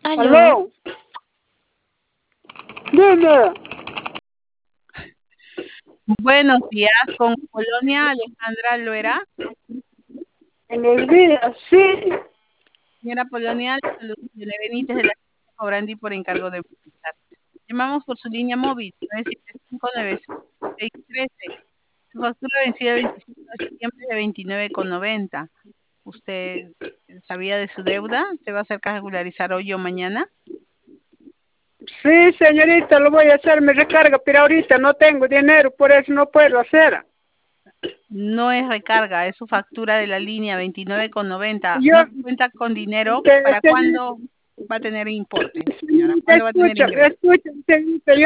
Aló. Aló, dime, Buenos días, con Polonia Alejandra Loera. buenos días, sí, Señora Polonia, le saludo Yone Benítez de la Cobrandi por encargo de movilizar. Llamamos por su línea móvil 975-9613. Su factura vencida el 25 de septiembre de 29,90. ¿Usted sabía de su deuda? ¿Se va a acercar a regularizar hoy o mañana? sí, señorita, lo voy a hacer, me recarga, pero ahorita no tengo dinero, por eso no puedo hacer. No es recarga, es su factura de la línea 29,90. Yo, ¿No cuenta con dinero? ¿Para cuándo va a tener importe, señora? ¿Cuándo va a tener ingresos? escucha, señorita,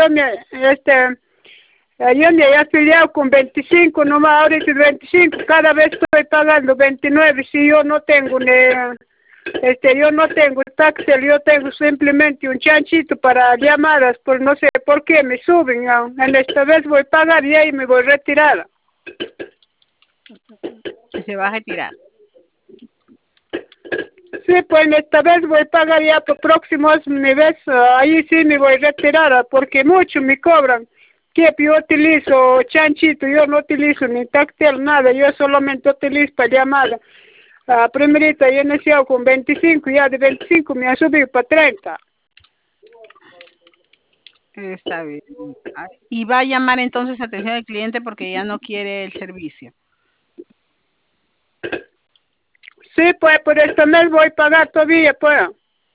yo me he afiliado con 25, nomás ahorita 25, cada vez estoy pagando 29, si yo no tengo yo no tengo taxel, yo tengo simplemente un chanchito para llamadas, por no sé por qué me suben, en esta vez voy a pagar y ahí me voy a retirar. Se va a retirar. Sí, pues esta vez voy a pagar ya por próximo mi vez, ahí sí me voy a retirar, porque mucho me cobran. Que yo utilizo chanchito, yo no utilizo ni taxel, nada, yo solamente utilizo para llamada. Primerita yo nací con 25, ya de 25 me ha subido para 30. Está bien. Y va a llamar entonces atención al cliente porque ya no quiere el servicio. Sí, pues por este mes voy a pagar todavía, pues.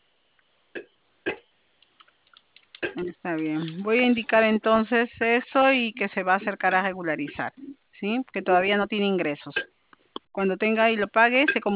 Está bien. Voy a indicar entonces eso y que se va a acercar a regularizar, ¿sí? Que todavía no tiene ingresos. Cuando tenga y lo pague, se comunica